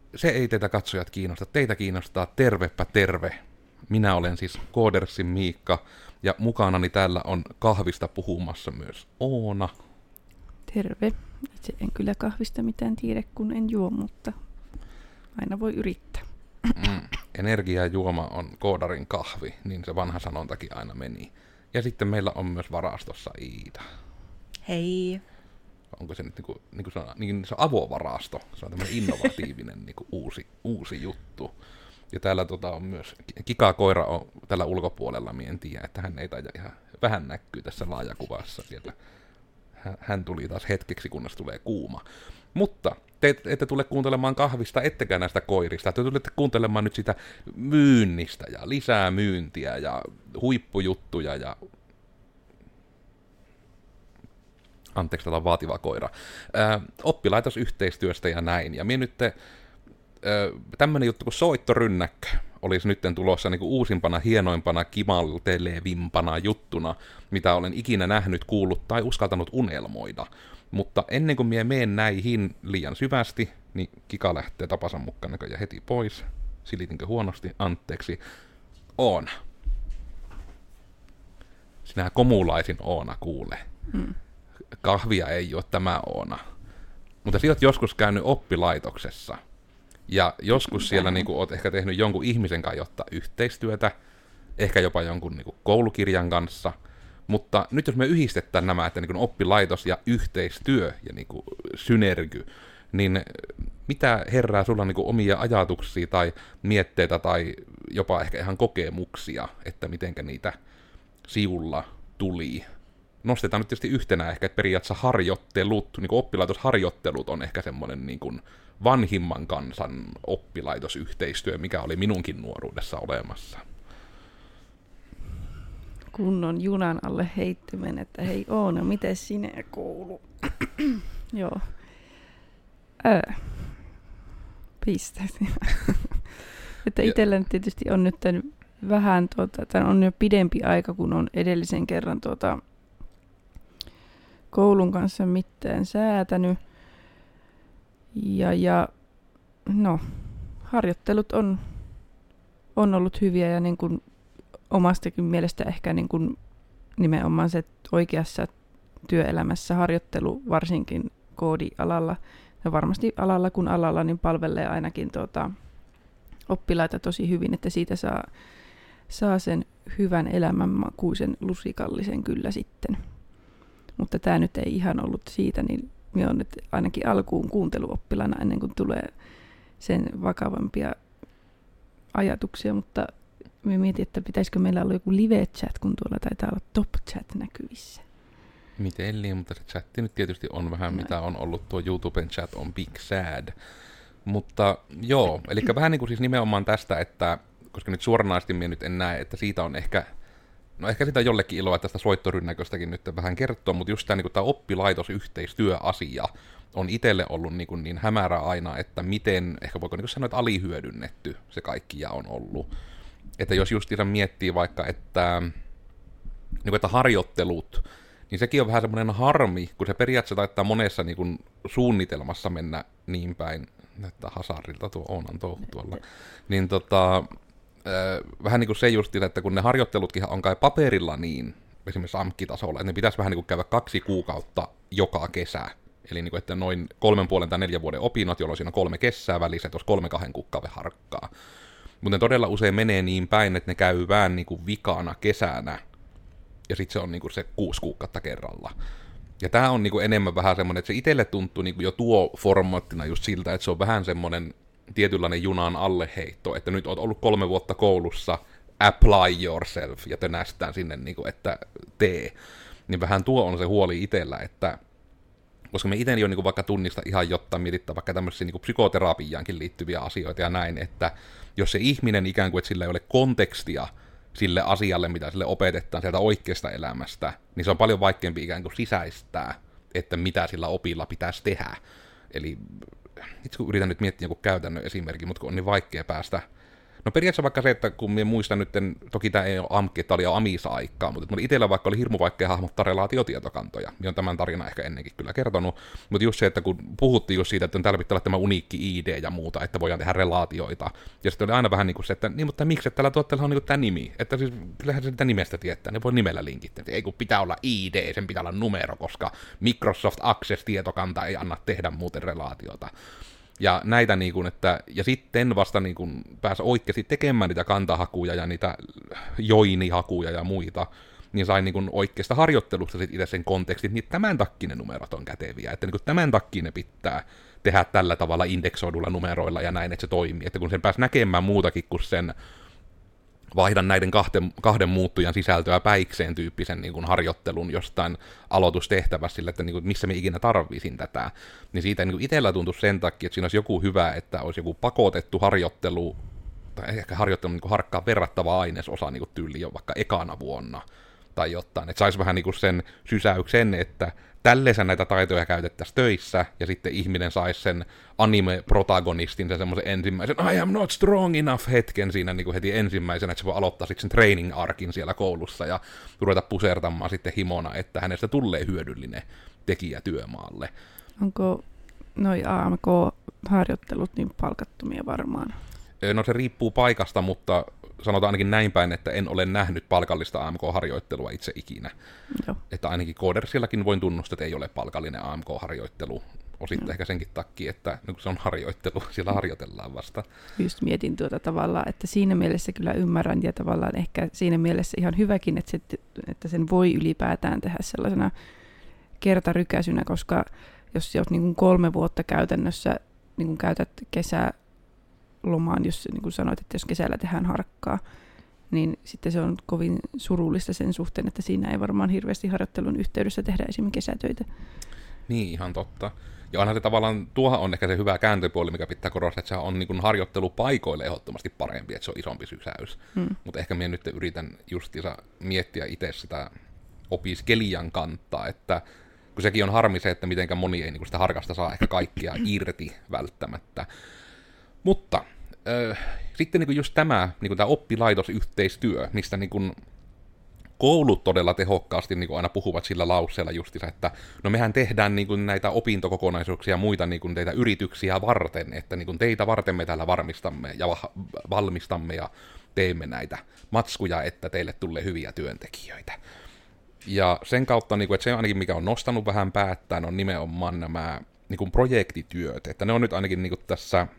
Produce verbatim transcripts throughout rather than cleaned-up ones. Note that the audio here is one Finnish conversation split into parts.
se ei teitä katsojat kiinnosta. Teitä kiinnostaa tervepä terve. Minä olen siis Koodersin Miikka, ja mukanani täällä on kahvista puhumassa myös Oona. Terve. Itse en kyllä kahvista mitään tiedä, kun en juo, mutta aina voi yrittää. Mm, energiajuoma on koodarin kahvi, niin se vanha sanontakin aina meni. Ja sitten meillä on myös varastossa Iida. Hei. Onko se nyt niinku, niinku se on, niin se on avovarasto, se on tämmöinen innovatiivinen niinku uusi, uusi juttu. Ja täällä tota on myös, Kika-koira on tällä ulkopuolella, minä en tiedä, että hän ei taida ihan vähän näkyy tässä laajakuvassa siellä. Hän tuli taas hetkeksi, kunnes tulee kuuma. Mutta te ette tule kuuntelemaan kahvista, ettekä näistä koirista. Te tulette kuuntelemaan nyt sitä myynnistä ja lisää myyntiä ja huippujuttuja ja... Anteeksi, täällä on vaativa koira. Ää, oppilaitosyhteistyöstä ja näin. Ja minä nyt te, tämmöinen juttu kuin soittorynnäkkö olisi nyt tulossa niin kuin uusimpana, hienoimpana, kimaltelevimpana juttuna, mitä olen ikinä nähnyt, kuullut tai uskaltanut unelmoida. Mutta ennen kuin minä menen näihin liian syvästi, niin Kika lähtee tapansa mukaan näköjään heti pois. Silitinkö huonosti? Anteeksi. Oona. Sinähän komulaisin Oona kuule. Hmm. Kahvia ei ole tämä Oona. Mutta sinä olet joskus käynyt oppilaitoksessa. Ja joskus siellä niin kuin, olet ehkä tehnyt jonkun ihmisen kanssa jotta yhteistyötä, ehkä jopa jonkun niin kuin, koulukirjan kanssa. Mutta nyt jos me yhdistetään nämä, että niin kuin, oppilaitos ja yhteistyö ja niin kuin, synergy, niin mitä herää sulla niin kuin, omia ajatuksia tai mietteitä tai jopa ehkä ihan kokemuksia, että mitenkä niitä sivulla tuli? Nostetaan nyt tietysti yhtenä ehkä, että periaatteessa harjoittelut, niin kuin oppilaitosharjoittelut on ehkä semmoinen niin kuin vanhimman kansan oppilaitosyhteistyö, mikä oli minunkin nuoruudessa olemassa. Kunnon junan alle heittymän, että hei Oona, miten sinä koulu? Joo. Öö. Piste. Että itsellä tietysti on nyt vähän, tuota, tämän on jo pidempi aika, kun on edellisen kerran tuota, koulun kanssa mitään säätänyt. Ja, ja no, harjoittelut on, on ollut hyviä ja niin kuin omastakin mielestä ehkä niin kuin nimenomaan se oikeassa työelämässä harjoittelu, varsinkin koodialalla, ja varmasti alalla kun alalla, niin palvelee ainakin tuota, oppilaita tosi hyvin, että siitä saa, saa sen hyvän elämänmakuisen lusikallisen kyllä sitten. Mutta tämä nyt ei ihan ollut siitä, niin minä olen nyt ainakin alkuun kuunteluoppilana ennen kuin tulee sen vakavampia ajatuksia, mutta minä mietin, että pitäisikö meillä olla joku live-chat, kun tuolla taitaa olla top-chat näkyvissä. Miten liian, mutta se chatti nyt tietysti on vähän no. Mitä on ollut, tuo YouTuben chat on big sad. Mutta joo, eli vähän niin kuin siis nimenomaan tästä, että koska nyt suoranaisesti minä nyt en näe, että siitä on ehkä, no ehkä sitä jollekin iloa tästä soittorynnäköstäkin nyt vähän kertoo, mutta just tämä, niin kuin tämä oppilaitosyhteistyöasia on itselle ollut niin, kuin niin hämärä aina, että miten, ehkä voiko niin sanoa, että alihyödynnetty se kaikkia on ollut. Että jos justiinsa miettii vaikka, että, niin kuin, että harjoittelut, niin sekin on vähän semmoinen harmi, kun se periaatteessa taittaa monessa niin kuin suunnitelmassa mennä niin päin, näyttää hasarilta tuo Oonan touhu tuolla, niin tota, vähän niin kuin se justiinsa, että kun ne harjoittelutkin on kai paperilla niin, esimerkiksi A M K-tasolla, että ne pitäisi vähän niin kuin käydä kaksi kuukautta joka kesä. Eli niin kuin, että noin kolmen puolen tai neljän vuoden opinnot, jolloin siinä on kolme kesää välissä, että olisi kolme kahden kuukauden harkkaa. Mutta ne todella usein menee niin päin, että ne käy vähän niin kuin vikana kesänä, ja sitten se on niin kuin se kuusi kuukautta kerralla. Ja tämä on niin kuin enemmän vähän semmoinen, että se itselle tuntuu niin kuin jo tuo formaattina just siltä, että se on vähän semmoinen tietynlainen junan alleheitto, että nyt olet ollut kolme vuotta koulussa, apply yourself, ja tönästään sinne, niin kuin, että tee. Niin vähän tuo on se huoli itsellä, että koska me itse jo niin vaikka tunnista ihan jotta mietitään vaikka tämmöisiä niin psykoterapiaankin liittyviä asioita ja näin, että jos se ihminen ikään kuin, että sillä ei ole kontekstia sille asialle, mitä sille opetetaan sieltä oikeasta elämästä, niin se on paljon vaikeampi ikään kuin sisäistää, että mitä sillä opilla pitäisi tehdä. Eli itse kun yritän nyt miettiä joku käytännön esimerkki, mutta kun on niin vaikea päästä, No periaatteessa vaikka se, että kun minä muistan nyt, toki tämä ei ole A M K, tämä oli jo Amisa-aikaa, mutta itsellä vaikka oli hirmu vaikea hahmottaa relaatiotietokantoja, minä olen tämän tarinan ehkä ennenkin kyllä kertonut, mutta just se, että kun puhuttiin just siitä, että täällä pitää olla tämä uniikki I D ja muuta, että voidaan tehdä relaatioita, ja sitten oli aina vähän niin kuin se, että niin, mutta miksi, että tällä tuotteella on niin kuin tämä nimi, että siis kyllähän se sitä nimestä tietää, ne voi nimellä linkittää, ei kun pitää olla I D, sen pitää olla numero, koska Microsoft Access-tietokanta ei anna tehdä muuten relaatiota. Ja näitä niin kuin, että, ja sitten vasta niin kuin pääsi oikeasti tekemään niitä kantahakuja ja niitä joinihakuja ja muita, niin sain niin kuin oikeasta harjoittelusta sit itse sen kontekstin, niin tämän takia ne numerot on käteviä, että niin kuin tämän takia ne pitää tehdä tällä tavalla indeksoidulla numeroilla ja näin, että se toimii, että kun sen pääsi näkemään muutakin kuin sen vaihdan näiden kahden, kahden muuttujan sisältöä päikseen tyyppisen niin kuin harjoittelun jostain aloitustehtävässä sille, että niin kuin, missä me ikinä tarvisin tätä, niin siitä niin kuin itsellä tuntui sen takia, että siinä olisi joku hyvä, että olisi joku pakotettu harjoittelu, tai ehkä harjoittelu niin kuin harkkaan verrattava ainesosa niin kuin tyyli jo vaikka ekana vuonna, tai jotain, että saisi vähän niin kuin sen sysäyksen, että tälleensä näitä taitoja käytettäisiin töissä, ja sitten ihminen saisi sen anime-protagonistin, sen semmoisen ensimmäisen I am not strong enough hetken siinä niin kuin heti ensimmäisenä, että se voi aloittaa sitten sen training-arkin siellä koulussa, ja ruveta pusertamaan sitten himona, että hänestä tulee hyödyllinen tekijä työmaalle. Onko noi A M K-harjoittelut niin palkattomia varmaan? No se riippuu paikasta, mutta sanotaan ainakin näin päin, että en ole nähnyt palkallista A M K-harjoittelua itse ikinä. Joo. Että ainakin Codersillakin voin tunnustaa, että ei ole palkallinen A M K-harjoittelu. Osittain ehkä senkin takia, että no, se on harjoittelu, siellä harjoitellaan vasta. Just mietin tuota tavallaan, että siinä mielessä kyllä ymmärrän ja tavallaan ehkä siinä mielessä ihan hyväkin, että, se, että sen voi ylipäätään tehdä sellaisena kertarykäisynä, koska jos olet niin kuin kolme vuotta käytännössä niin kuin käytät kesää lomaan, jos niin kuin sanoit, että jos kesällä tehdään harkkaa, niin sitten se on kovin surullista sen suhteen, että siinä ei varmaan hirveästi harjoittelun yhteydessä tehdä esimerkiksi kesätöitä. Niin, ihan totta. Ja onhan se tavallaan, tuohan on ehkä se hyvä kääntöpuoli, mikä pitää korostaa, että se on niin kuin harjoittelupaikoille ehdottomasti parempi, että se on isompi sysäys. Hmm. Mutta ehkä minä nyt yritän justiinsa miettiä itse sitä opiskelijan kantaa, että kun sekin on harmi se, että mitenkä moni ei niin kuin sitä harkasta saa ehkä kaikkia irti välttämättä. Mutta äh, sitten niin kuin just tämä, niin kuin tämä oppilaitosyhteistyö, mistä niin kuin koulut todella tehokkaasti niin kuin aina puhuvat sillä lauseella justiinsa, että no mehän tehdään niin kuin näitä opintokokonaisuuksia ja muita niin kuin teitä yrityksiä varten, että niin kuin teitä varten me täällä varmistamme ja valmistamme ja teemme näitä matskuja, että teille tulee hyviä työntekijöitä. Ja sen kautta, niin kuin, että se ainakin mikä on nostanut vähän päättään, on nimenomaan nämä niin kuin projektityöt, että ne on nyt ainakin niin kuin tässä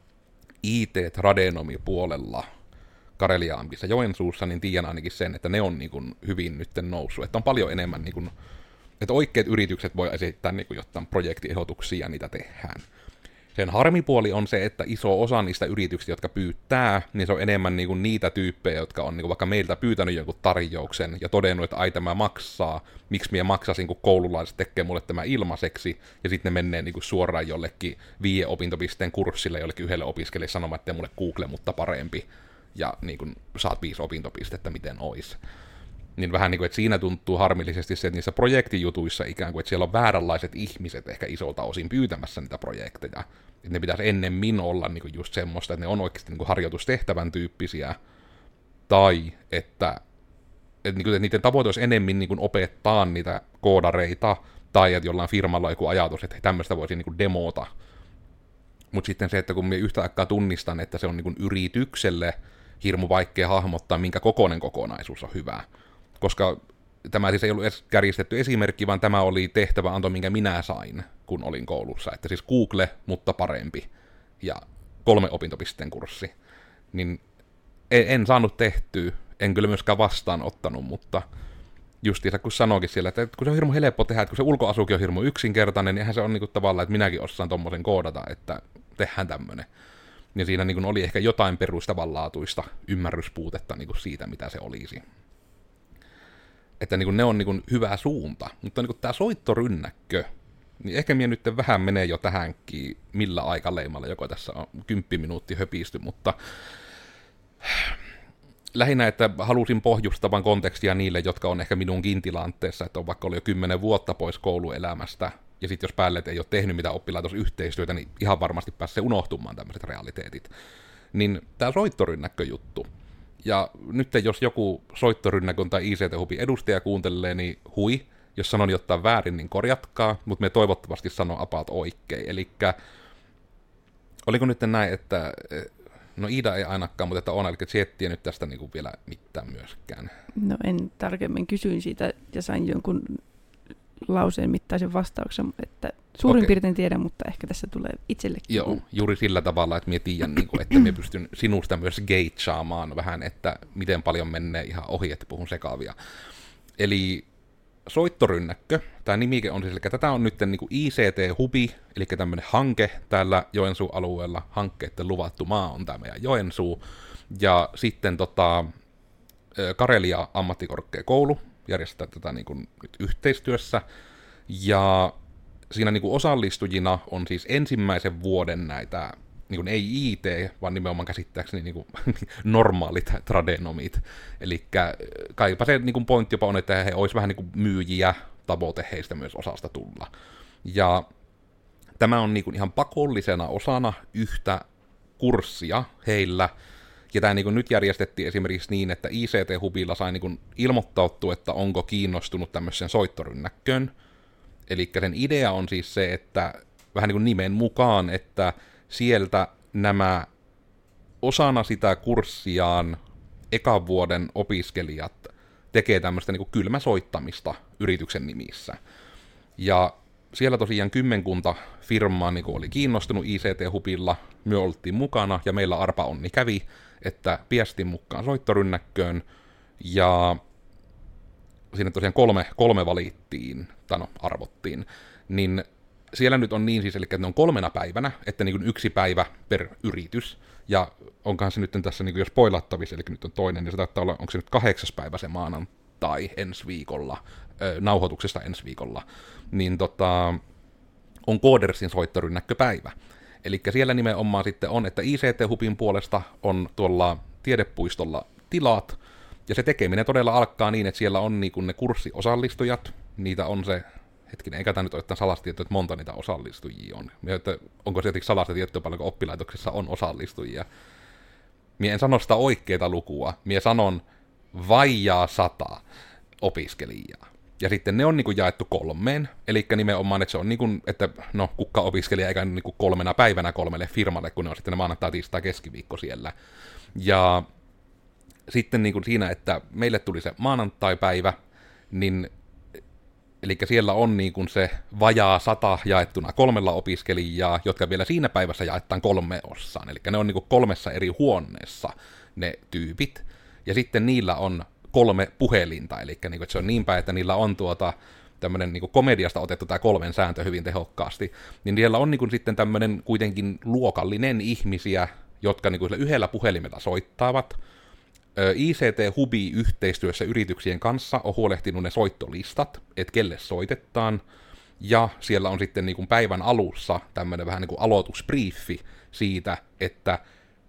I T-tradenomi-puolella Kareliaampissa Joensuussa, niin tiedän ainakin sen, että ne on niin kuin hyvin nyt noussut. Että on paljon enemmän, niin kuin, että oikeat yritykset voi esittää niin kuin jotain projektiehdotuksia ja niitä tehdään. Sen harmipuoli on se, että iso osa niistä yrityksistä, jotka pyytää, niin se on enemmän niin kuin niitä tyyppejä, jotka on niin kuin vaikka meiltä pyytänyt jonkun tarjouksen ja todennut, että ai tämä maksaa, miksi minä maksasin, kun koululaiset tekee mulle tämä ilmaiseksi, ja sitten ne menee niin kuin suoraan jollekin viiden opintopisteen kurssille jollekin yhdelle opiskelijalle sanomaan, että mulle Google, mutta parempi, ja niin kuin saat viisi opintopistettä, miten ois. Niin vähän niin kuin, että siinä tuntuu harmillisesti se, että niissä projektijutuissa ikään kuin, että siellä on vääränlaiset ihmiset ehkä isolta osin pyytämässä niitä projekteja. Että ne pitäisi ennemmin olla niin kuin just semmoista, että ne on oikeasti niin kuin harjoitustehtävän tyyppisiä, tai että, että, niin kuin, että niiden tavoite olisi enemmän niin kuin opettaa niitä koodareita, tai että jollain firmalla on joku ajatus, että tämmöistä voisi niin kuin demota. Mutta sitten se, että kun minä yhtä aikaa tunnistan, että se on niin kuin yritykselle hirmu vaikea hahmottaa, minkä kokoinen kokonaisuus on hyvä. Koska tämä siis ei ollut edes kärjistetty esimerkki, vaan tämä oli tehtäväanto, minkä minä sain, kun olin koulussa. Että siis Google, mutta parempi. Ja kolme opintopisteen kurssi. Niin en, en saanut tehtyä, en kyllä myöskään vastaanottanut, mutta justiinsa kun sanoikin siellä, että kun se on hirmu helppo tehdä, että kun se ulkoasukin on hirmu yksinkertainen, niin eihän se on niin kuin tavallaan, että minäkin osaan tommosen koodata, että tehdään tämmönen. Ja siinä niin kuin oli ehkä jotain perustavanlaatuista ymmärryspuutetta niin kuin siitä, mitä se olisi. Että niin kuin ne on niin kuin hyvä suunta, mutta niin kuin tämä soittorynnäkkö, niin ehkä minä nyt vähän menee jo tähänkin, millä aikaleimalla, joko tässä on kymppi minuutti höpisty, mutta lähinnä, että halusin pohjustavan kontekstia niille, jotka on ehkä minunkin tilanteessa, että on vaikka ollut jo kymmenen vuotta pois kouluelämästä, ja sitten jos päälle ei ole tehnyt mitään oppilaitosyhteistyötä, niin ihan varmasti pääsee unohtumaan tämmöiset realiteetit. niin tämä soittorynnäkköjuttu. Ja nyt jos joku soittorynnäkön tai I C T-hubin edustaja kuuntelee, niin hui, jos sanon jotain väärin, niin korjatkaa, mutta me toivottavasti sanon apaat oikein. Elikkä oliko nyt näin, että no Iida ei ainakaan, mutta että on, eli Jettiä nyt tästä niin kuin vielä mitään myöskään. No en tarkemmin kysyin siitä ja sain jonkun lauseen mittaisen vastauksen, että suurin okay. piirtein tiedän, mutta ehkä tässä tulee itsellekin. Joo, juuri sillä tavalla, että minä tiedän, niin kuin, että minä pystyn sinusta myös geitsaamaan vähän, että miten paljon menee ihan ohi, että puhun sekaavia. Eli soittorynnäkkö, tämä nimike on siis, eli tätä on nyt niin kuin I C T-hubi, eli tämmöinen hanke täällä Joensuun alueella, hankkeiden luvattu maa on tämä meidän Joensuu, ja sitten tota, Karelia ammattikorkeakoulu järjestää tätä niin kuin nyt yhteistyössä, ja siinä niin kuin osallistujina on siis ensimmäisen vuoden näitä, niin kuin ei I T, vaan nimenomaan käsittääkseni niin kuin normaalit tradenomit. Eli kaipa se niin kuin pointti jopa on, että he olisivat vähän niin kuin myyjiä, tavoite heistä myös osasta tulla. Ja tämä on niin kuin ihan pakollisena osana yhtä kurssia heillä, ja tämä niin kuin nyt järjestettiin esimerkiksi niin, että I C T-hubilla sai niin kuin ilmoittautua, että onko kiinnostunut tämmöisen soittorynnäkköön. Eli sen idea on siis se, että vähän niin kuin nimen mukaan, että sieltä nämä osana sitä kurssiaan ekan vuoden opiskelijat tekee tämmöistä niin kuin kylmäsoittamista yrityksen nimissä. Ja siellä tosiaan kymmenkunta firmaa niin kuin oli kiinnostunut I C T-hubilla, me oltiin mukana, ja meillä arpa onni kävi, että piestin mukaan soittorynnäkköön, ja siinä tosiaan kolme, kolme valittiin, tai no arvottiin, niin siellä nyt on niin siis, eli että ne on kolmena päivänä, että niin kuin yksi päivä per yritys, ja onkohan se nyt tässä niin kuin jo spoilattavissa, eli nyt on toinen, niin se taitaa olla, onko se nyt kahdeksas päivä se maanantai ensi viikolla, äh, nauhoituksesta ensi viikolla, niin tota, on Koodersin soittorynnäkköpäivä. Eli siellä nimenomaan sitten on, että I C T-hubin puolesta on tuolla tiedepuistolla tilat, ja se tekeminen todella alkaa niin, että siellä on niin ne kurssiosallistujat, niitä on se, hetkinen, eikä tämä nyt ole jotain salastieto, että monta niitä osallistujia on. Mie, että onko se jotenkin salasta tiettyä paljon, kun oppilaitoksessa on osallistujia. Mie en sano sitä oikeaa lukua, mie sanon vaijaa sata opiskelijaa. Ja sitten ne on niin kuin jaettu kolmeen, eli nimenomaan, että se on niin kuin, että no kukka opiskelija eikä niin kuin kolmena päivänä kolmelle firmalle, kun ne on sitten ne maanantai, tiistai, keskiviikko siellä. Ja sitten niin kuin siinä, että meille tuli se maanantai-päivä, niin eli siellä on niin kuin se vajaa sata jaettuna kolmella opiskelijaa, jotka vielä siinä päivässä jaetaan kolme osaan. Eli ne on niin kuin kolmessa eri huoneessa ne tyypit, ja sitten niillä on kolme puhelinta, eli niin kuin, että se on niin päin, että niillä on tuota tämmöinen niin kuin komediasta otettu tämä kolmen sääntö hyvin tehokkaasti, niin niillä on niin kuin sitten tämmöinen kuitenkin luokallinen ihmisiä, jotka niin kuin yhdellä puhelimella soittavat. I C T-hubi yhteistyössä yrityksien kanssa on huolehtinut ne soittolistat, että kelle soitetaan, ja siellä on sitten niin kuin päivän alussa tämmöinen vähän niin kuin aloitusbriefi siitä, että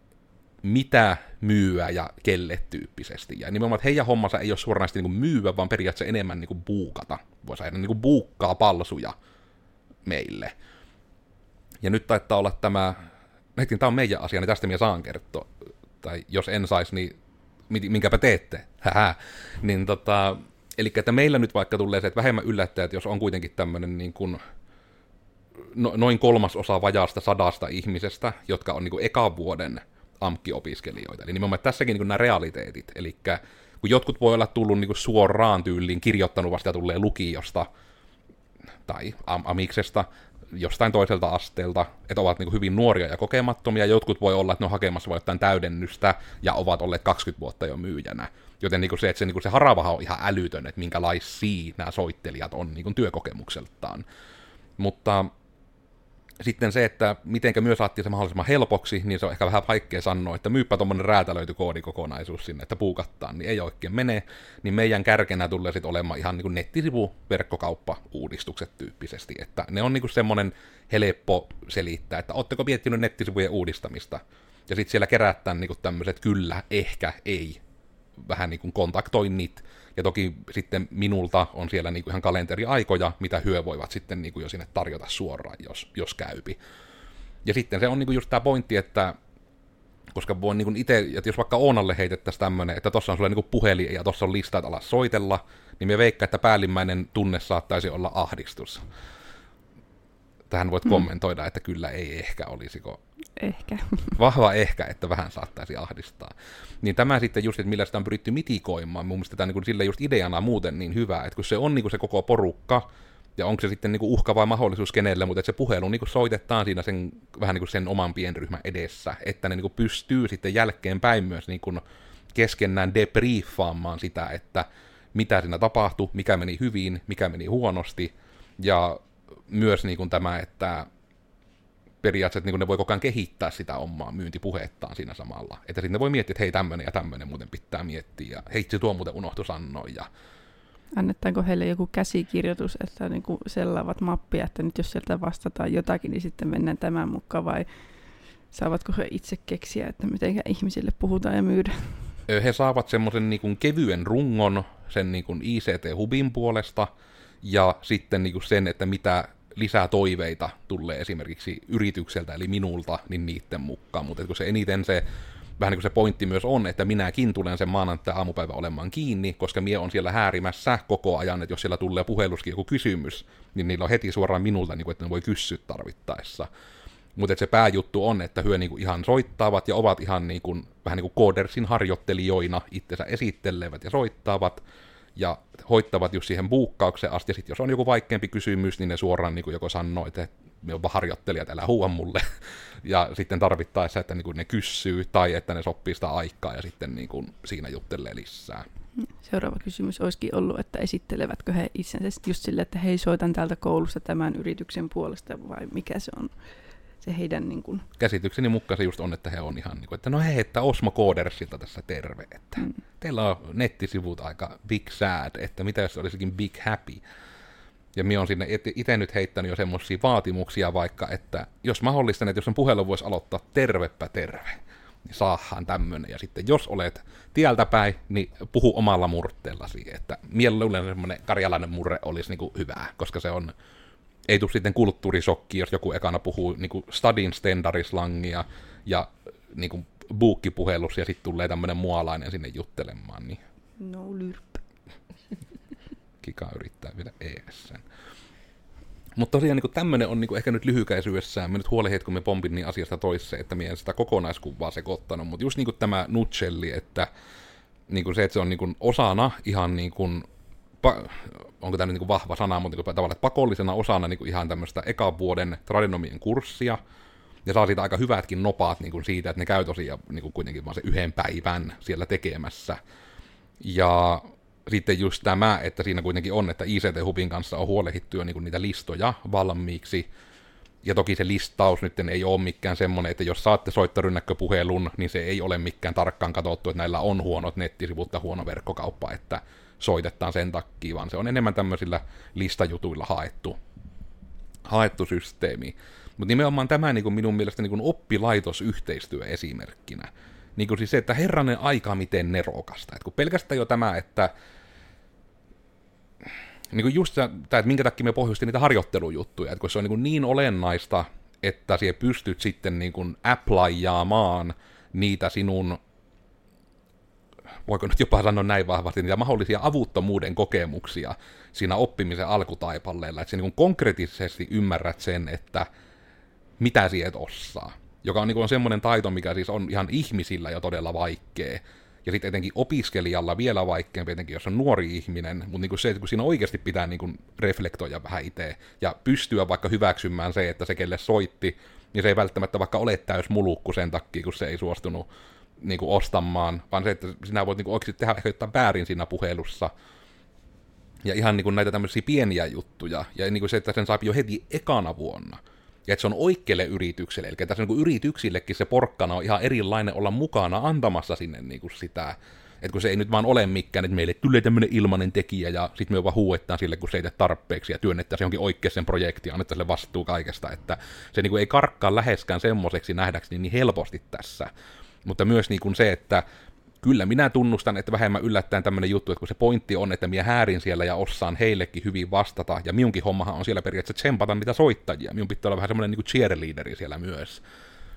mitä myyä ja kelle tyyppisesti. Ja nimenomaan, että heidän hommansa ei ole suoranaisesti niin kuin myyä, vaan periaatteessa enemmän niin kuin buukata. Voisi aina niin kuin buukkaa palsuja meille. Ja nyt taitaa olla tämä, tämä on meidän asia, niin tästä minä saan kertoa. Tai jos en saisi, niin minkäpä teette, hähä, niin tota, eli että meillä nyt vaikka tulee se, että vähemmän yllättää, että jos on kuitenkin tämmöinen niin kuin no, noin kolmasosa vajaasta sadasta ihmisestä, jotka on niin kuin ekan vuoden A M K-opiskelijoita, eli nimenomaan tässäkin niin kuin nämä realiteetit, eli kun jotkut voi olla tullut niin kuin suoraan tyyliin, kirjoittanut vasta ja tulee lukiosta, tai amiksesta, jostain toiselta asteelta, että ovat niin kuin hyvin nuoria ja kokemattomia, jotkut voi olla, että ne on hakemassa vai jotain täydennystä, ja ovat olleet kaksikymmentä vuotta jo myyjänä. Joten niin kuin se, että se, niin kuin se haravahan on ihan älytön, että minkälaisia nämä soittelijat on niin kuin työkokemukseltaan. Mutta sitten se, että mitenkä myös saatiin se mahdollisimman helpoksi, niin se on ehkä vähän vaikea sanoa, että myyppä tuommoinen räätälöity koodikokonaisuus sinne, että puukattaan, niin ei oikein mene, niin meidän kärkenä tulee sitten olemaan ihan niin kuin nettisivu, verkkokauppa-uudistukset tyyppisesti, että ne on niin kuin semmoinen helppo selittää, että ootteko miettinyt nettisivujen uudistamista, ja sitten siellä kerätään niin kuin tämmöiset kyllä, ehkä, ei, vähän niin kuin kontaktoinnit, ja toki sitten minulta on siellä niinku ihan kalenteriaikoja, mitä hyö voivat sitten niinku jo sinne tarjota suoraan, jos, jos käypi. Ja sitten se on niinku just tämä pointti, että koska voin niin itse, että jos vaikka Oonalle heitettäisiin tämmöinen, että tuossa on sulle niin puhelin ja tuossa on listat alas soitella, niin me veikkaan, että päällimmäinen tunne saattaisi olla ahdistus. Tähän voit mm. kommentoida, että kyllä ei ehkä olisiko. Ehkä. Vahva ehkä, että vähän saattaisi ahdistaa. Niin tämä sitten just, että millä sitä on pyritty mitikoimaan, mun mielestä tämä niin sille just ideana muuten niin hyvä, että kun se on niin se koko porukka, ja onko se sitten niin uhka vai mahdollisuus kenelle, mutta että se puhelu niin soitetaan siinä sen, vähän niin kuin sen oman pienryhmän edessä, että ne niin pystyy sitten jälkeenpäin myös niin keskenään debriefaamaan sitä, että mitä siinä tapahtui, mikä meni hyvin, mikä meni huonosti, ja myös niin kuin tämä, että periaatteessa että niin ne voi koko ajan kehittää sitä omaa myyntipuhettaan siinä samalla. Että sitten ne voi miettiä, että hei tämmöinen ja tämmöinen muuten pitää miettiä, ja hei se tuo muuten unohtui sanoa. Ja annetaanko heille joku käsikirjoitus, että niin kuin sellaavat mappia, että nyt jos sieltä vastataan jotakin, niin sitten mennään tämän mukaan, vai saavatko he itse keksiä, että miten ihmisille puhutaan ja myydään? He saavat semmoisen niin kuin kevyen rungon sen niin kuin I C T-hubin puolesta, ja sitten niin kuin sen, että mitä lisää toiveita tulee esimerkiksi yritykseltä, eli minulta, niin niiden mukaan. Mutta kun se eniten se, vähän niin kuin se pointti myös on, että minäkin tulen sen maanantai-aamupäivä olemaan kiinni, koska mie on siellä häärimässä koko ajan, että jos siellä tulee puheluskin joku kysymys, niin niillä on heti suoraan minulta, niin kuin, että ne voi kysyä tarvittaessa. Mutta se pääjuttu on, että hyö niinku ihan soittavat ja ovat ihan niinku, vähän niin kuin Codersin harjoittelijoina itsensä esittelevät ja soittavat ja hoittavat just siihen buukkaukseen asti. Ja sitten jos on joku vaikeampi kysymys, niin ne suoraan niinku joko sanoo, että me on vaan harjoittelijat, älä huua mulle. Ja sitten tarvittaessa, että niinku ne kysyy tai että ne sopii sitä aikaa ja sitten niinku siinä juttelee lisää. Seuraava kysymys olisikin ollut, että esittelevätkö he itsensä just sille, että hei, soitan täältä koulusta tämän yrityksen puolesta, vai mikä se on se heidän niin kuin käsitykseni mukaan se just on, että he on ihan niin kuin, että no hei, että Osmo Codersilta tässä terve, että mm. teillä on nettisivut aika big sad, että mitä jos olisikin big happy. Ja minä olen sinne itse nyt heittänyt jo semmoisia vaatimuksia vaikka, että jos mahdollista, että jos on puhelu voisi aloittaa tervepä terve, niin saahan tämmöinen. Ja sitten jos olet tieltä päin, niin puhu omalla murteellasi, että mieluummin semmoinen karjalainen murre olisi niin kuin hyvää, koska se on ei tule sitten kulttuurisokki, jos joku ekana puhuu niin stadin stendarislangia ja niin buukkipuhelus ja sitten tulee tämmöinen mualainen sinne juttelemaan. Niin no lyrp. Kika yrittää vielä ees sen. Mutta tosiaan niin tämmöinen on niin ehkä nyt lyhykäisyydessään. Me nyt huolehdit, kun me pompin niin asiasta toiseen, että minä en sitä kokonaiskuvaa sekoittanut. Mutta just niin tämä nutselli, että niin se, että se on niin osana ihan niin kuin Pa- onko tämä nyt niin vahva sana, mutta niin tavallaan pakollisena osana niin ihan tämmöistä ekan vuoden tradenomien kurssia, ja saa siitä aika hyvätkin nopaat niin siitä, että ne käy tosiaan niin kuitenkin vaan se yhden päivän siellä tekemässä. Ja sitten just tämä, että siinä kuitenkin on, että I C T-hubin kanssa on huolehdittu jo niin niitä listoja valmiiksi, ja toki se listaus nyt ei ole mikään semmoinen, että jos saatte soittorynnäkköpuhelun, niin se ei ole mikään tarkkaan katsottu, että näillä on huonot nettisivut ja huono verkkokauppa, että soitetaan sen takia, vaan se on enemmän tämmöisillä listajutuilla haettu, haettu systeemi. Mutta nimenomaan tämä niin kuin minun mielestä niin kuin oppilaitosyhteistyö esimerkkinä. Niin kuin siis se, että herranen aika miten nerokasta. Et kun pelkästään jo tämä, että niin kuin just tämä, että minkä takia me pohjustin niitä harjoittelujuttuja, että kun se on niin, kuin niin olennaista, että siihen pystyt sitten niin kuin applyjaamaan niitä sinun, voiko nyt jopa sanoa näin vahvasti, niitä mahdollisia avuttomuuden kokemuksia siinä oppimisen alkutaipaleella, että sä niin konkreettisesti ymmärrät sen, että mitä sä et osaa, joka on, niin on semmoinen taito, mikä siis on ihan ihmisillä jo todella vaikea, ja sitten etenkin opiskelijalla vielä vaikeampi, etenkin jos on nuori ihminen, mutta niin se, että kun siinä oikeasti pitää niin reflektoida vähän itse, ja pystyä vaikka hyväksymään se, että se kelle soitti, niin se ei välttämättä vaikka ole täys mulukku sen takia, kun se ei suostunut niin kuin ostamaan, vaan se, että sinä voit niin kuin oikeasti tehdä ehkä jotain väärin siinä puhelussa. Ja ihan niin kuin näitä tämmöisiä pieniä juttuja. Ja niin kuin se, että sen saa jo heti ekana vuonna. Ja että se on oikealle yritykselle. Eli tässä niin kuin yrityksillekin se porkkana on ihan erilainen olla mukana antamassa sinne niin kuin sitä. Että kun se ei nyt vaan ole mikään, että meille tulee tämmöinen ilmainen tekijä ja sitten me vaan huuetaan sille, kun se ei tee tarpeeksi ja työnnettäisiin johonkin oikeaan projektiin ja annettaisiin sille vastuu kaikesta. Että se niin kuin ei karkkaa läheskään semmoiseksi nähdäkseni niin helposti tässä. Mutta myös niin kuin se, että kyllä minä tunnustan, että vähemmän yllättäen tämmöinen juttu, että kun se pointti on, että minä häärin siellä ja osaan heillekin hyvin vastata, ja minunkin hommahan on siellä periaatteessa tsempata niitä soittajia. Minun pitää olla vähän semmoinen niin kuin cheerleaderi siellä myös.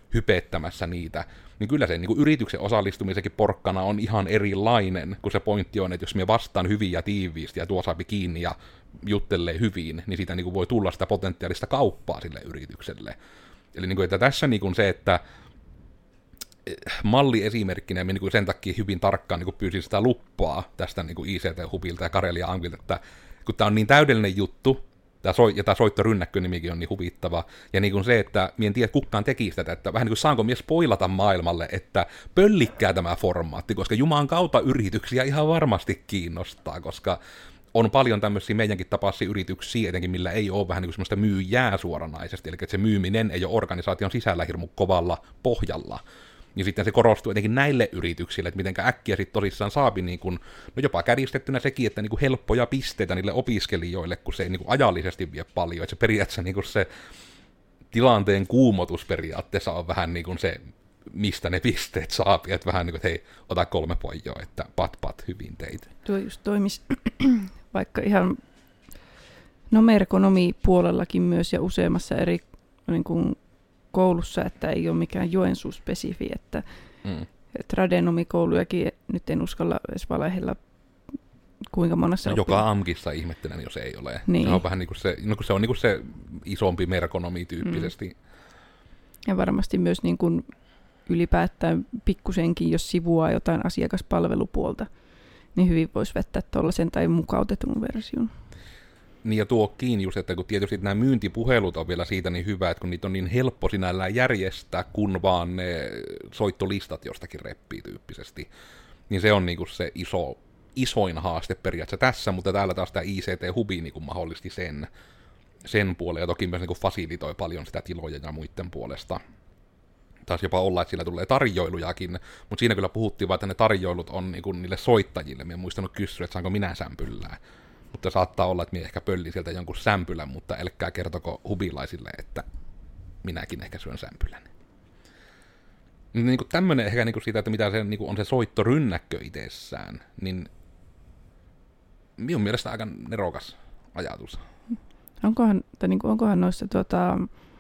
hypettämässä niitä, niin kyllä se niin kuin yrityksen osallistumisenkin porkkana on ihan erilainen, kun se pointti on, että jos me vastaan hyvin ja tiiviisti ja tuo saapi kiinni ja juttelee hyvin, niin siitä niin kuin voi tulla sitä potentiaalista kauppaa sille yritykselle. Eli niin kuin, että tässä niin kuin se, että malliesimerkkinä, ja minä niin sen takia hyvin tarkkaan niin pyysin sitä luppaa tästä niin I C T-hubilta ja Karelia Ankilta, että kun tämä on niin täydellinen juttu, tämä so- ja tämä soittorynnäkkö-nimikin on niin huvittava, ja niin kuin se, että minä en tiedä, kukaan tekisi tätä, että vähän niin kuin saanko mies spoilata maailmalle, että pöllikkää tämä formaatti, koska Jumalan kautta yrityksiä ihan varmasti kiinnostaa, koska on paljon tämmöisiä meidänkin tapaisia yrityksiä, etenkin millä ei ole vähän niin kuin semmoista myyjää suoranaisesti, eli että se myyminen ei ole organisaation sisällä hirmu kovalla pohjalla. Ja sitten se korostuu etenkin näille yrityksille, että mitenkä äkkiä sitten tosissaan saapi niin kuin, no jopa kädistettynä sekin, että niin kuin helppoja pisteitä niille opiskelijoille, kun se ei niin kuin ajallisesti vie paljon, että se periaatteessa niin kuin se tilanteen kuumotus periaatteessa on vähän niin kuin se, mistä ne pisteet saapi, että vähän niin kuin, että hei, ota kolme pojoa, että pat pat hyvin teit. Tuo just toimisi vaikka ihan no merkonomi-puolellakin myös ja useammassa eri niin kuin koulussa, että ei ole mikään Joensuu-spesifi, että mm. tradenomikoulujakin nyt en uskalla edes valehdella kuinka monessa no, joka amkissa ihmettelen, jos ei ole. Niin. Se on vähän niin kuin se, no, se, on niin kuin se isompi merkonomi tyyppisesti. Mm. Ja varmasti myös niin kuin ylipäätään pikkusenkin, jos sivuaa jotain asiakaspalvelupuolta, niin hyvin voisi vettää tuollaisen tai mukautetun version. Niin ja tuokin just, että kun tietysti nämä myyntipuhelut on vielä siitä niin hyvä, että kun niitä on niin helppo sinällään järjestää, kun vaan ne soittolistat jostakin reppii tyyppisesti, niin se on niinku se iso, isoin haaste periaatteessa tässä, mutta täällä taas tämä I C T-hubi niinku mahdollisti sen, sen puolen, ja toki myös niinku fasilitoi paljon sitä tiloja ja muiden puolesta. Taisi jopa olla, että siellä tulee tarjoilujakin, mutta siinä kyllä puhuttiin vaan, että ne tarjoilut on niinku niille soittajille. Minä en muistanut kysyä, että saanko minä sämpyllää. Mutta saattaa olla, että minä ehkä pöllin sieltä jonkun sämpylän, mutta älkää kertoko hubilaisille, että minäkin ehkä syön sämpylän. Niin kuin tämmöinen ehkä niin kuin siitä, että mitä se niin kuin on se soittorynnäkkö itsessään, niin minun mielestä aika nerokas ajatus. Onkohan, tai niin kuin, onkohan noissa tuota,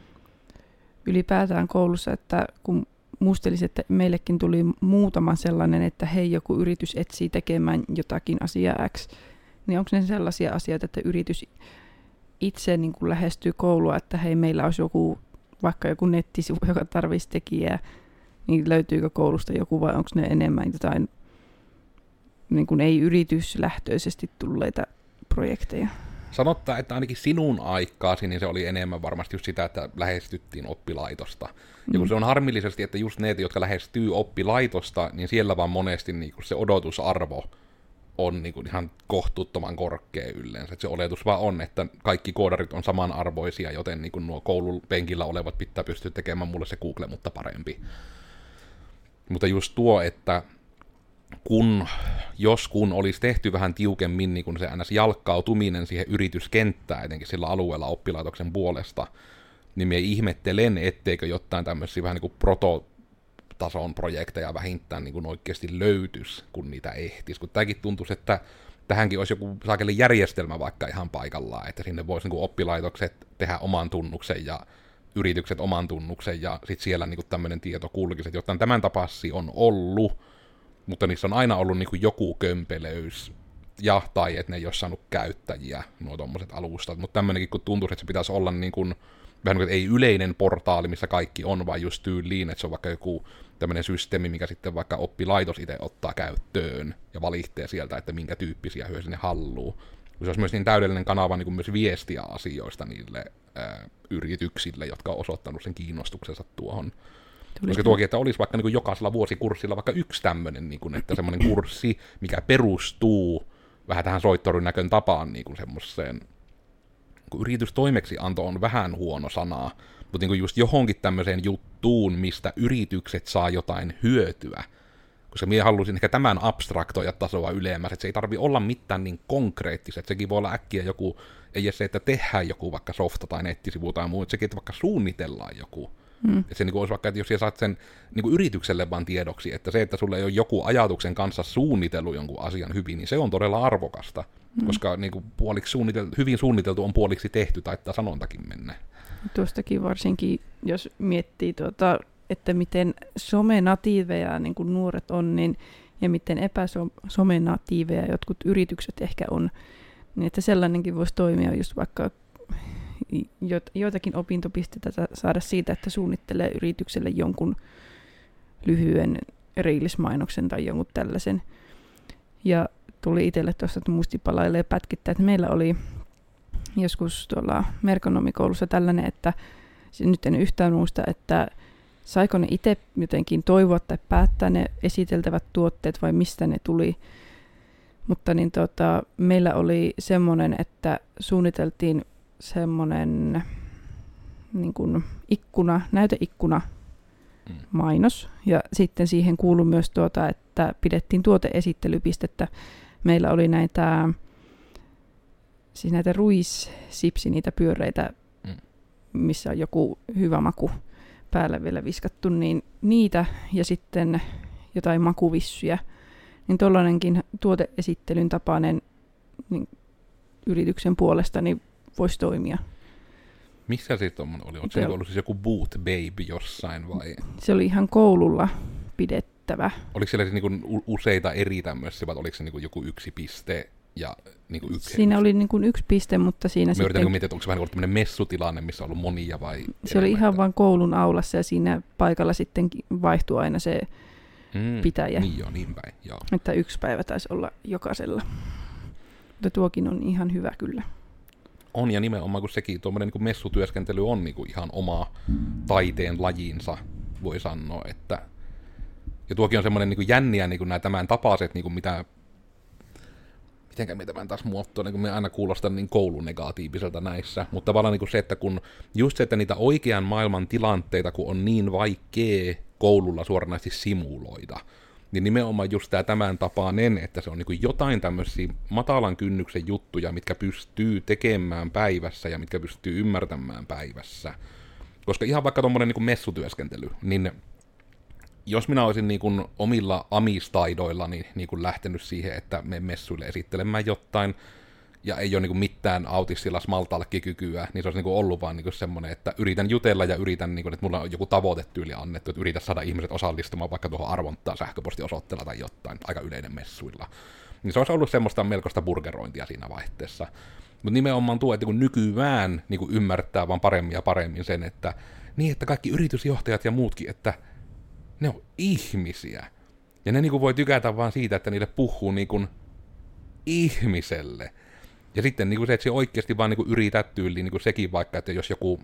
ylipäätään koulussa, että kun muistelisi, että meillekin tuli muutama sellainen, että hei, joku yritys etsii tekemään jotakin asiaa X, niin onko ne sellaisia asioita, että yritys itse niin kuin lähestyy koulua, että hei, meillä olisi joku, vaikka joku nettisivu, joka tarvitsisi tekijää, niin löytyykö koulusta joku vai onko ne enemmän jotain niin kuin ei yrityslähtöisesti tulleita projekteja? Sanottaa, että ainakin sinun aikaasi, niin se oli enemmän varmasti just sitä, että lähestyttiin oppilaitosta. Ja kun mm. se on harmillisesti, että just ne, jotka lähestyy oppilaitosta, niin siellä vaan monesti niin kuin se odotusarvo on niin kuin ihan kohtuuttoman korkea yleensä. Et se oletus vaan on, että kaikki koodarit on samanarvoisia, joten niin kuin nuo koulupenkillä olevat pitää pystyä tekemään mulle se Google, mutta parempi. Mutta just tuo, että kun, jos kun olisi tehty vähän tiukemmin niin kun se ns. Jalkkautuminen siihen yrityskenttään, etenkin sillä alueella oppilaitoksen puolesta, niin me ihmettelen, etteikö jotain tämmöisiä vähän niin kuin prototason projekteja vähintään niin kuin oikeasti löytyisi, kun niitä ehtisi. Kun tämäkin tuntuisi, että tähänkin olisi joku saakeli järjestelmä vaikka ihan paikallaan, että sinne voisi niin kuin oppilaitokset tehdä oman tunnuksen ja yritykset oman tunnuksen, ja sitten siellä niin kuin tämmöinen tieto kulkisi, että jotain tämän tapaisia on ollut, mutta niissä on aina ollut niin kuin joku kömpeleys, ja tai että ne ei ole saanut käyttäjiä, nuo tommoset alustat, mutta tämmöinenkin kun tuntuu, että se pitäisi olla niin kuin, vähän niin kuin, ei yleinen portaali, missä kaikki on, vaan just tyyliin, että se on vaikka joku tämmöinen systeemi, mikä sitten vaikka oppilaitos itse ottaa käyttöön, ja valitsee sieltä, että minkä tyyppisiä hyödyä ne halluu. Se olisi myös niin täydellinen kanava niin kuin myös viestiä asioista niille ää, yrityksille, jotka on osoittanut sen kiinnostuksensa tuohon. Koska tuokin, että olisi vaikka niin kuin jokaisella vuosikurssilla vaikka yksi tämmöinen, niin kuin, että semmoinen kurssi, mikä perustuu vähän tähän soittorynnäkön tapaan niin kuin semmoiseen, kun yritystoimeksianto on vähän huono sana, mutta niin kuin just johonkin tämmöiseen juttuun, mistä yritykset saa jotain hyötyä. Koska minä haluaisin ehkä tämän abstraktoja tasoa ylemmäs, että se ei tarvi olla mitään niin konkreettista, että sekin voi olla äkkiä joku, ei edes se, että tehdään joku vaikka softa tai nettisivu tai muu, että sekin, että vaikka suunnitellaan joku. Mm. Että se niin kuin olisi vaikka, että jos saat sen niin kuin yritykselle vaan tiedoksi, että se, että sulle ei ole joku ajatuksen kanssa suunnitellut jonkun asian hyvin, niin se on todella arvokasta, mm. koska niin kuin puoliksi suunniteltu, hyvin suunniteltu on puoliksi tehty, taittaa sanontakin mennä. Tuostakin varsinkin, jos miettii tuota että miten somenatiiveja niin kuin nuoret on, niin, ja miten epäsomenatiiveja jotkut yritykset ehkä on, niin että sellainenkin voisi toimia just vaikka joitakin opintopisteitä saada siitä, että suunnittelee yritykselle jonkun lyhyen realismainoksen tai jonkun tällaisen. Ja tuli itselle tuossa muistipalailee pätkittää, että meillä oli joskus tuolla merkonomikoulussa tällainen, että nyt en yhtään muista, että saiko ne itse jotenkin toivoa tai päättää ne esiteltävät tuotteet vai mistä ne tuli. Mutta niin tota, meillä oli semmoinen, että suunniteltiin semmoinen niin kuin ikkuna, näyteikkuna mm. mainos. Ja sitten siihen kuului myös tuota, että pidettiin tuoteesittelypistettä. Meillä oli näitä, siis näitä ruissipsi, niitä pyöreitä, mm. missä on joku hyvä maku päällä vielä viskattu, niin niitä ja sitten jotain makuvissyjä. Niin tuollainenkin tuoteesittelyn tapainen niin yrityksen puolesta niin voisi toimia. Missä se tuommoinen oli? Oletko se ollut siis joku Boot Babe jossain vai? Se oli ihan koululla pidettävä. Oliko siellä siis niinku useita eri tämmöisiä, vai oliko se niinku joku yksi piste? Ja niinku yksi siinä oli niinku yksi piste, mutta siinä Me sitten... yritän niinku miettiä, että onko se vähän ollut tämmöinen messutilanne, missä on ollut monia vai... Se oli ihan vain koulun aulassa ja siinä paikalla sitten vaihtui aina se mm, pitäjä. Niin joo, niin päin, joo. Että yksi päivä taisi olla jokaisella. Mutta tuokin on ihan hyvä kyllä. On, ja nimenomaan kun sekin tuommoinen niin kuin messutyöskentely on niin kuin ihan oma taiteen lajinsa, voi sanoa, että... Ja tuokin on semmoinen niin kuin jänniä, niin kuin nämä tämän tapaiset, niin kuin mitä... Mitenkä mitä mä taas muottoon, niin kuin me aina kuulostan niin koulunegatiiviselta näissä, mutta tavallaan niin kuin se, että kun just se, että niitä oikean maailman tilanteita, kun on niin vaikea koululla suoranaisesti simuloida, niin nimenomaan just tämä tämän tapainen, että se on niin kuin jotain tämmöisiä matalan kynnyksen juttuja, mitkä pystyy tekemään päivässä ja mitkä pystyy ymmärtämään päivässä. Koska ihan vaikka tommoinen niin kuin messutyöskentely, niin jos minä olisin niin kuin omilla amistaidoillani niin kuin lähtenyt siihen, että menen messuille esittelemään jotain, ja ei ole niin kuin mitään autistilla smaltalkkikykyä, niin se olisi niin kuin ollut vaan niin kuin semmoinen, että yritän jutella ja yritän, niin kuin, että mulla on joku tavoitetyyli annettu, että yritän saada ihmiset osallistumaan vaikka tuohon arvontaan sähköpostiosoitteella tai jotain, aika yleinen messuilla. Niin se olisi ollut semmoista melkoista burgerointia siinä vaihteessa. Mutta nimenomaan tuo, että kun nykyään niin kuin ymmärtää vaan paremmin ja paremmin sen, että niin, että kaikki yritysjohtajat ja muutkin, että ne on ihmisiä. Ja ne niin kuin voi tykätä vaan siitä, että niille puhuu niin kuin ihmiselle. Ja sitten niin kuin se, että se oikeasti vaan niin kuin yrität tyyliin, niin kuin sekin vaikka, että jos joku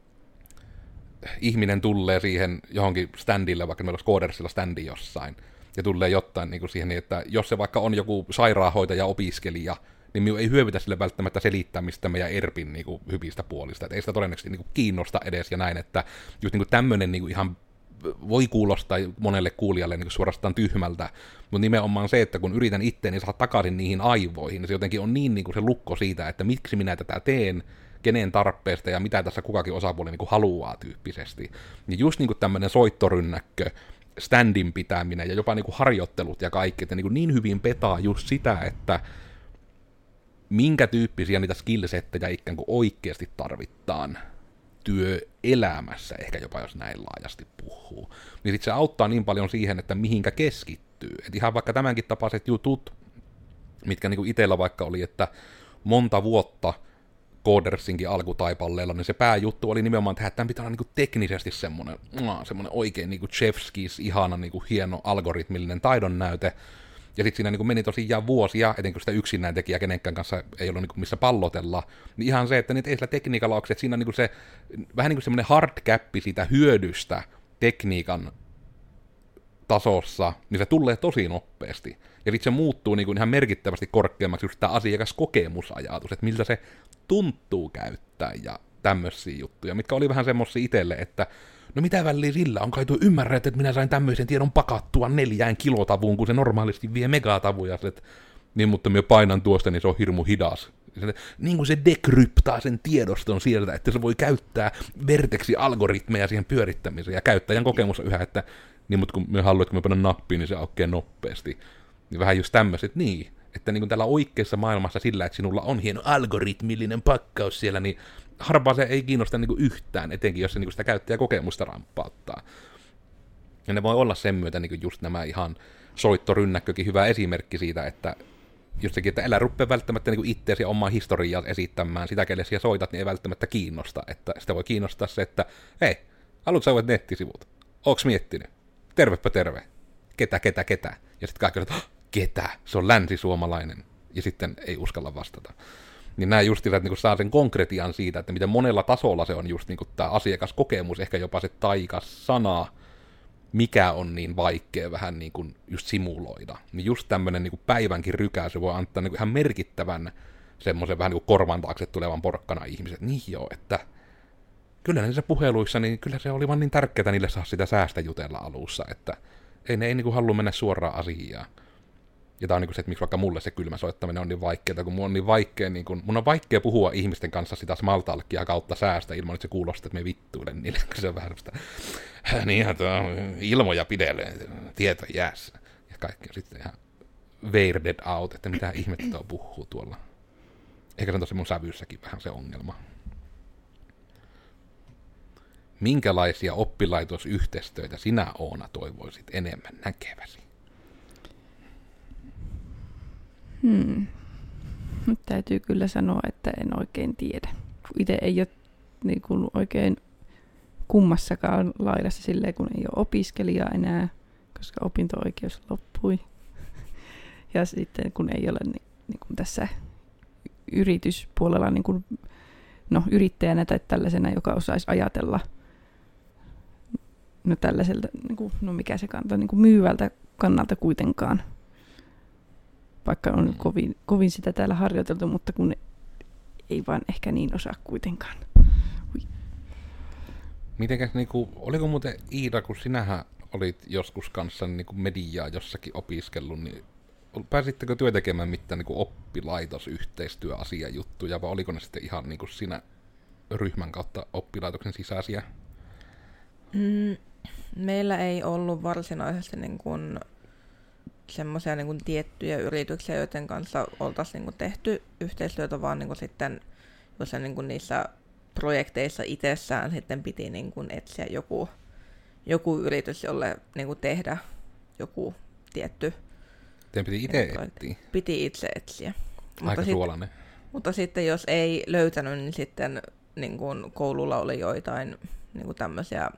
ihminen tulee siihen johonkin standille, vaikka meillä olisi Codersilla standi jossain, ja tulee jotain niin kuin siihen, niin että jos se vaikka on joku sairaanhoitaja-opiskelija, niin minun ei hyödytä sille välttämättä selittämistä meidän ERPin niin kuin hyvistä puolista. Että ei sitä todennäköisesti niin kuin kiinnosta edes ja näin, että just niin kuin tämmöinen niin kuin ihan voi kuulostaa monelle kuulijalle niin kuin suorastaan tyhmältä, mutta nimenomaan se, että kun yritän itteeni saada takaisin niihin aivoihin, niin se jotenkin on niin, niin kuin se lukko siitä, että miksi minä tätä teen, kenen tarpeesta ja mitä tässä kukakin osapuoli niin kuin haluaa tyyppisesti. Niin just niin kuin tämmöinen soittorynnäkkö, standin pitäminen ja jopa niin kuin harjoittelut ja kaikki, että niin, kuin niin hyvin petaa just sitä, että minkä tyyppisiä niitä skillsettejä ikään kuin oikeasti tarvitaan työelämässä, ehkä jopa jos näin laajasti puhuu, niin sit se auttaa niin paljon siihen, että mihinkä keskittyy. Et ihan vaikka tämänkin tapaiset jutut, mitkä niinku itsellä vaikka oli, että monta vuotta Codersinkin alkutaipalleella, niin se pääjuttu oli nimenomaan tehdä, että tämän pitää olla niinku teknisesti semmoinen, semmoinen oikein niinku Chefskis, ihana niinku hieno algoritmillinen taidonnäyte. Ja sitten siinä niin meni tosiaan vuosia, etenkin kun sitä yksinään tekijä kenenkään kanssa ei ollut niin missä pallotella, niin ihan se, että niitä ei sillä tekniikalla ole, että siinä on niin se, vähän niin kuin semmoinen hard cap siitä hyödystä tekniikan tasossa, niin se tulee tosi nopeasti. Ja sitten se muuttuu niin ihan merkittävästi korkeammaksi just tämä asiakaskokemusajatus, että miltä se tuntuu käyttää ja tämmöisiä juttuja, mitkä oli vähän semmoisia itselle, että no mitä väliä sillä on, kai tuo ymmärrät, että minä sain tämmöisen tiedon pakattua neljään kilotavuun, kun se normaalisti vie megatavuja, että niin, mutta minä painan tuosta, niin se on hirmu hidas. Niin kuin se dekryptaa sen tiedoston sieltä, että se voi käyttää verteksi-algoritmeja siihen pyörittämiseen, ja käyttäjän kokemus on yhä, että niin, mutta kun minä haluan, että minä panen nappiin, niin se aukeaa nopeasti. Niin vähän just tämmöiset, niin, että niin kuin tällä oikeassa maailmassa sillä, että sinulla on hieno algoritmillinen pakkaus siellä, niin harvaa se ei kiinnosta niin kuin yhtään, etenkin jos se niin kuin sitä käyttäjäkokemusta ramppauttaa. Ja ne voi olla sen myötä niin just nämä ihan soittorynnäkkökin hyvä esimerkki siitä, että just sekin, että älä rupea välttämättä niin itseäsi ja omaa historiaa esittämään, sitä kelle siellä soitat, niin ei välttämättä kiinnosta. Että sitä voi kiinnostaa se, että hei, haluatko sä voit nettisivut? Ooks miettinyt? Tervepä terve. Ketä, ketä, ketä? Ja sitten kaikki on, että ketä? Se on länsisuomalainen. Ja sitten ei uskalla vastata. Niin nämä just että niin saa sen konkretian siitä, että miten monella tasolla se on just niin tämä asiakaskokemus, ehkä jopa se taikas-sana, mikä on niin vaikea vähän niin kuin just simuloida. Niin just tämmöinen niin kuin päivänkin rykäisy voi antaa niin kuin ihan merkittävän semmoisen vähän niin kuin korvan taakse tulevan porkkana ihmiset. Niin joo, että kyllä niissä puheluissa, niin kyllä se oli vaan niin tärkeää niille saa sitä säästä jutella alussa, että ei ne ei niin kuin halua mennä suoraan asiaan. Ja tämä on niin kuin se, että miksi vaikka mulle se kylmä soittaminen on niin vaikeaa, kun mun on niin vaikea, niin kun, mun on vaikea puhua ihmisten kanssa sitä smaltalkia kautta säästä ilman, että se kuulostaa, että me vittuilen niille, kun se on vähän sitä, niinhän tuo ilmoja pidelle, tieto jäässä. Ja kaikki on sitten ihan weirded out, että mitä ihmettä tuo puhuu tuolla. Ehkä se on tosi mun sävyyssäkin vähän se ongelma. Minkälaisia oppilaitosyhteistyötä sinä, Oona, toivoisit enemmän näkeväsi? Hmm. Nyt täytyy kyllä sanoa, että en oikein tiedä. Itse ei ole niin kuin oikein kummassakaan laidassa silleen, kun ei ole opiskelija enää, koska opinto-oikeus loppui. Ja sitten kun ei ole niin, niin kuin tässä yrityspuolella niin kuin, no, yrittäjänä tai tällaisena, joka osaisi ajatella no tällaiselta, niin kuin, no mikä se kantaa, niin kuin myyvältä kannalta kuitenkaan. Vaikka on kovin, kovin sitä täällä harjoiteltu, mutta kun ei vaan ehkä niin osaa kuitenkaan. Ui. Mitenkäs, niinku, oliko muuten Iida, kun sinähän olit joskus kanssa niinku mediaa jossakin opiskellut, niin pääsittekö työ tekemään mitään niinku oppilaitosyhteistyöasiajuttuja, vai oliko ne sitten ihan niinku siinä ryhmän kautta oppilaitoksen sisäisiä? Mm, meillä ei ollut varsinaisesti niin kuin semmoisia niin kuin tiettyjä yrityksiä, joiden kanssa oltaisiin niin kuin tehty yhteistyötä, vaan niin kuin sitten jos niin kuin niissä projekteissa itsessään sitten piti niin kuin etsiä joku, joku yritys, jolle niin kuin tehdä joku tietty. Teidän piti itse etsiä? Piti itse etsiä. Aika suolainen. Mutta sitten jos ei löytänyt, niin sitten niin kuin koululla oli joitain niin kuin tämmöisiä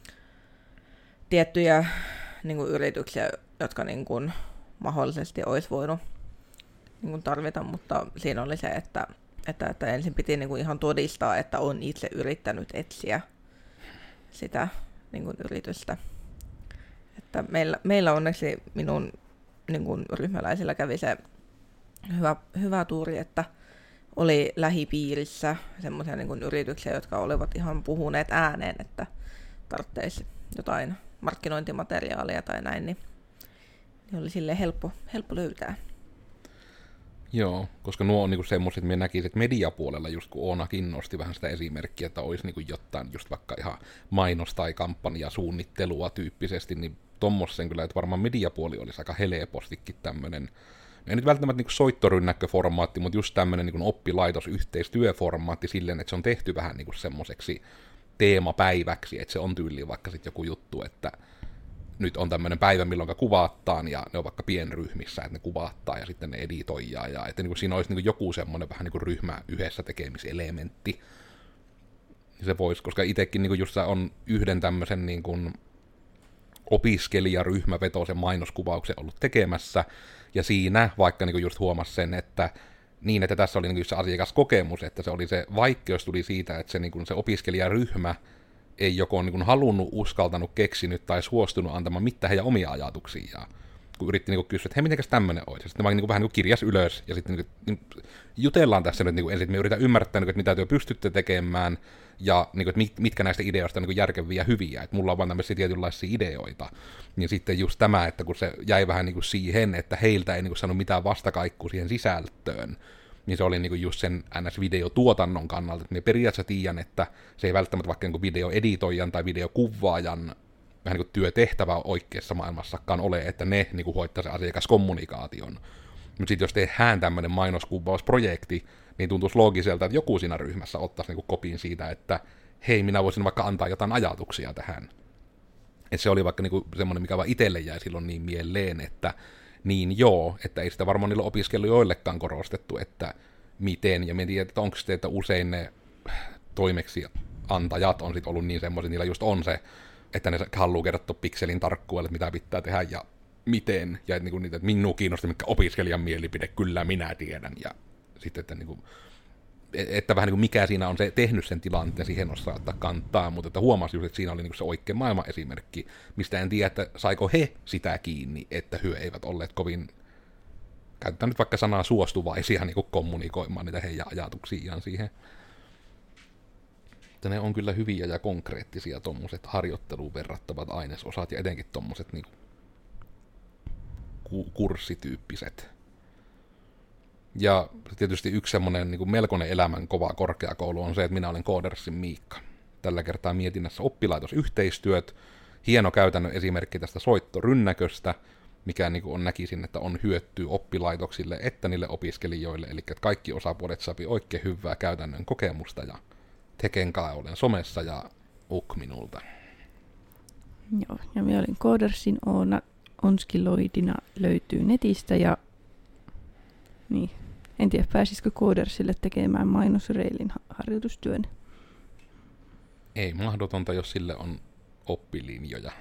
tiettyjä niin kuin yrityksiä, jotka niin kuin mahdollisesti olisi voinut niin kuin tarvita, mutta siinä oli se, että, että, että ensin piti niin kuin ihan todistaa, että on itse yrittänyt etsiä sitä niin kuin yritystä. Että meillä, meillä onneksi minun niin kuin ryhmäläisillä kävi se hyvä, hyvä tuuri, että oli lähipiirissä semmoisia niin kuin yrityksiä, jotka olivat ihan puhuneet ääneen, että tarvitsisi jotain markkinointimateriaalia tai näin, niin, niin oli silleen helppo, helppo löytää. Joo, koska nuo on niinku semmoiset, että me näkisin, että mediapuolella just kun Oonakin nosti vähän sitä esimerkkiä, että olisi niinku jotain just vaikka ihan mainos- tai kampanjasuunnittelua tyyppisesti, niin tommosen kyllä, että varmaan mediapuoli olisi aika helpostikin tämmöinen, ei nyt välttämättä niinku soittorynnäkköformaatti, mutta just tämmöinen niinku oppilaitosyhteistyöformaatti silleen, että se on tehty vähän niinku semmoiseksi teemapäiväksi, että se on tyyliin vaikka sitten joku juttu, että nyt on tämmöinen päivä, milloin kuvaattaan, ja ne on vaikka pienryhmissä, että ne kuvaattaa, ja sitten ne editoijaa, ja että niin kuin siinä olisi niin kuin joku semmoinen vähän niin kuin ryhmä yhdessä tekemiselementti. Se voisi, koska itsekin niin kuin just on yhden tämmöisen niin kuin opiskelijaryhmävetoisen mainoskuvauksen ollut tekemässä, ja siinä vaikka niin kuin just huomasi sen, että niin, että tässä oli niin kuin se asiakaskokemus, että se oli se vaikeus tuli siitä, että se, niin kuin se opiskelijaryhmä ei joko niin kuin halunnut, uskaltanut, keksinyt tai suostunut antamaan mitään heidän omia ajatuksiaan. Kun yritti niin kuin kysyä, että hei, mitenkäs tämmöinen olisi? Sitten vaan niin kuin vähän niin kuin kirjas ylös, ja sitten niin kuin, niin jutellaan tässä nyt niin kuin ensin, että me yritetään ymmärtää, niin kuin, että mitä työ pystytte tekemään, ja niin kuin, että mitkä näistä ideoista on niin kuin järkeviä ja hyviä, että mulla on vaan tämmöisiä tietynlaisia ideoita. Niin sitten just tämä, että kun se jäi vähän niin kuin siihen, että heiltä ei niin kuin saanut mitään vastakaikkua siihen sisältöön, niin se oli niinku just sen N S-videotuotannon kannalta, että me periaatteessa tiedän, että se ei välttämättä vaikka niinku videoeditoijan tai videokuvaajan vähän niinku työtehtävä oikeassa maailmassakaan ole, että ne niinku hoitaa sen asiakaskommunikaation. Mutta sitten jos tehdään tämmöinen mainoskuvausprojekti, niin tuntuisi loogiselta, että joku siinä ryhmässä ottaisi niinku kopin siitä, että hei, minä voisin vaikka antaa jotain ajatuksia tähän. että se oli vaikka niinku semmoinen, mikä vaan itselle jäi silloin niin mieleen, että niin joo, että ei sitä varmaan niillä opiskelijoillekaan korostettu, että miten, ja me tiedän, että onko se, että usein ne toimeksiantajat on sitten ollut niin semmoisia, niillä just on se, että ne haluaa kertoa pikselin tarkkuudelle, mitä pitää tehdä ja miten, ja että, niinku, että minua kiinnosti, mikä opiskelijan mielipide, kyllä minä tiedän, ja sitten, että, niinku, että vähän niin kuin mikä siinä on se tehnyt sen tilanteen, siihen osaa ottaa kantaa, mutta että huomasi just, että siinä oli niinku se oikea maailman esimerkki, mistä en tiedä, että saiko he sitä kiinni, että he eivät olleet kovin, käytetään nyt vaikka sanaa suostuvaisia niin kuin kommunikoimaan niitä heidän ajatuksiaan siihen. Että ne on kyllä hyviä ja konkreettisia tommoset harjoitteluun verrattavat ainesosat ja etenkin tommoset niin ku- kurssityyppiset. Ja tietysti yksi semmoinen niin kuin melkoinen elämän kova korkeakoulu on se, että minä olen Koodersin Miikka. Tällä kertaa mietinnässä oppilaitosyhteistyöt, hieno käytännön esimerkki tästä soittorynnäköstä, mikä niin kuin on, näkisin, että on hyötyä oppilaitoksille että niille opiskelijoille, eli että kaikki osapuolet saapi oikein hyvää käytännön kokemusta, ja tekenkaa olen somessa ja uk minulta. Joo, ja minä olin Koodersin Oona, Onskiloidina löytyy netistä, ja niin, en tiedä pääsisikö Koodersille tekemään mainosreilin harjoitustyön. Ei mahdotonta, jos sille on oppilinjoja.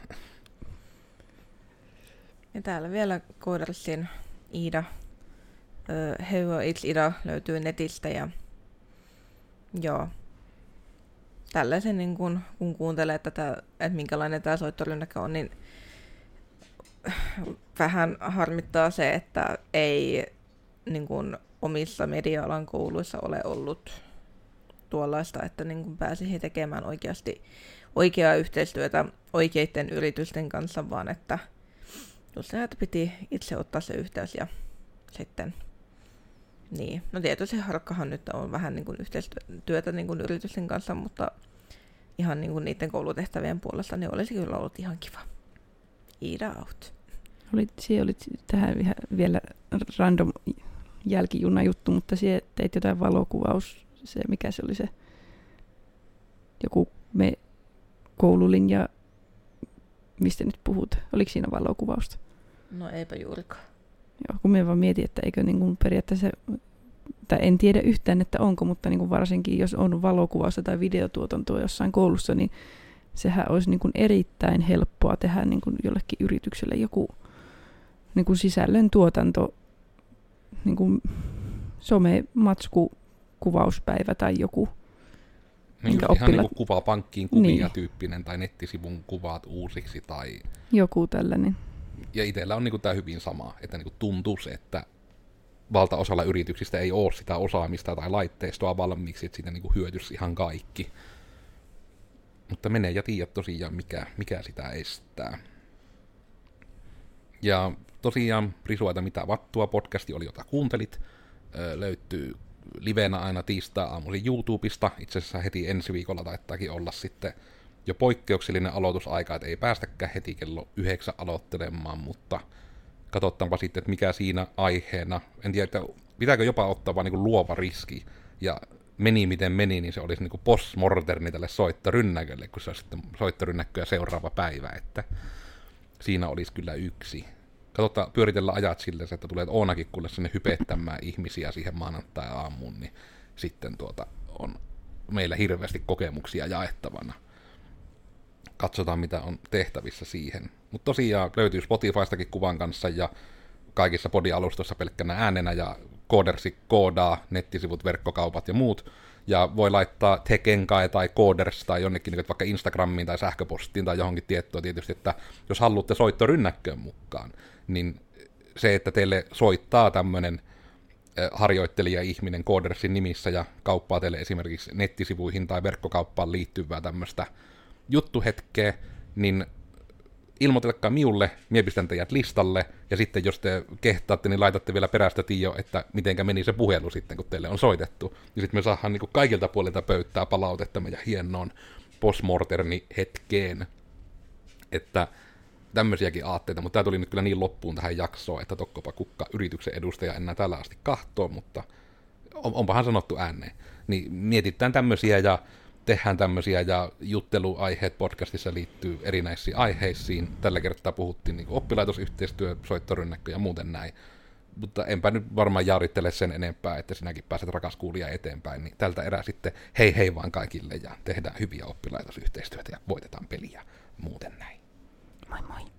Ja täällä vielä Koodersin Iida, uh, Heuo It's Ida löytyy netistä, ja joo, tällaisen niin kun, kun kuuntelee tätä, että minkälainen tämä soittorynnäkö on, niin vähän harmittaa se, että ei niin kun omissa media-alan kouluissa ole ollut tuollaista, että niin kun pääsi tekemään oikeasti oikeaa yhteistyötä oikeiden yritysten kanssa, vaan että just se, että piti itse ottaa se yhteys ja sitten niin. No tietysti Harkkahan nyt on vähän niin kuin yhteistyötä niin kuin yritysten kanssa, mutta ihan niin kuin niiden koulutehtävien puolesta niin olisi kyllä ollut ihan kiva. Iida out. Olit, siellä olit tähän vielä random jälkijuna juttu, mutta siellä teit jotain valokuvaus, se mikä se oli se joku me koululinja, mistä nyt puhut? Oliko siinä valokuvausta? No eipä juurikaan. Joo, kun me vaan mietin, että eikö niin kuin periaatteessa, tai en tiedä yhtään, että onko, mutta niin kuin varsinkin jos on valokuvausta tai videotuotantoa jossain koulussa, niin sehän olisi niin kuin erittäin helppoa tehdä niin kuin jollekin yritykselle joku niin kuin sisällön tuotanto, niin kuin some-matsku, kuvauspäivä tai joku. No just oppilaat... ihan niin kuin kuvaa pankkiin kuvia niin. Tyyppinen tai nettisivun kuvat uusiksi tai joku tällainen. Ja itsellä on niinku tämä hyvin sama, että niinku tuntuu se, että valtaosalla yrityksistä ei ole sitä osaamista tai laitteistoa valmiiksi, että siitä niinku hyötyisi ihan kaikki. Mutta menee ja tiedä tosiaan, mikä, mikä sitä estää. Ja tosiaan Risuaita mitä vattua podcasti oli, jota kuuntelit. Öö, löytyy livenä aina tiistai-aamuisin YouTubesta. Itse asiassa heti ensi viikolla taittaakin olla sitten jo poikkeuksellinen aloitusaika, että ei päästäkään heti kello yhdeksän aloittelemaan, mutta katsotaanpa sitten, että mikä siinä aiheena. En tiedä, että pitääkö jopa ottaa vaan niin luova riski, ja meni miten meni, niin se olisi niin postmorterni tälle soittorynnäkölle, kun se olisi sitten soittorynnäkköä seuraava päivä, että siinä olisi kyllä yksi. Katsotaan, pyöritellä ajat sille, että tulee Oonakin kuule sinne hypettämään ihmisiä siihen maanantai-aamuun, niin sitten tuota on meillä hirveästi kokemuksia jaettavana. Katsotaan, mitä on tehtävissä siihen. Mutta tosiaan löytyy Spotifystakin kuvan kanssa ja kaikissa podialustoissa pelkkänä äänenä ja Koodersi koodaa, nettisivut, verkkokaupat ja muut. Ja voi laittaa Tekenkai tai Kooders tai jonnekin vaikka Instagramiin tai sähköpostiin tai johonkin tietoa tietysti, että jos haluatte soittorynnäkköön mukaan, niin se, että teille soittaa tämmöinen harjoittelija-ihminen Koodersin nimissä ja kauppaa teille esimerkiksi nettisivuihin tai verkkokauppaan liittyvää tämmöistä juttuhetkeä, niin ilmoitelkaa minulle, mie pistän teidät listalle, ja sitten jos te kehtaatte, niin laitatte vielä perästä tiio, että mitenkä meni se puhelu sitten, kun teille on soitettu. Niin sitten me saadaan niin kuin kaikilta puolilta pöytää palautetta meidän hienoon postmorterni hetkeen. Että tämmöisiäkin aatteita, mutta tämä tuli nyt kyllä niin loppuun tähän jaksoon, että tokkopa kukka yrityksen edustaja enää tällä asti kahtoo, mutta on, onpahan sanottu ääneen. Niin mietitään tämmöisiä, ja tehdään tämmöisiä ja jutteluaiheet podcastissa liittyy erinäisiin aiheisiin. Tällä kertaa puhuttiin niin oppilaitosyhteistyö, soittorynnäkkö ja muuten näin. Mutta enpä nyt varmaan jaarittele sen enempää, että sinäkin pääset rakas kuulija eteenpäin. Niin tältä erää sitten hei hei vaan kaikille ja tehdään hyviä oppilaitosyhteistyötä ja voitetaan peliä muuten näin. Moi moi!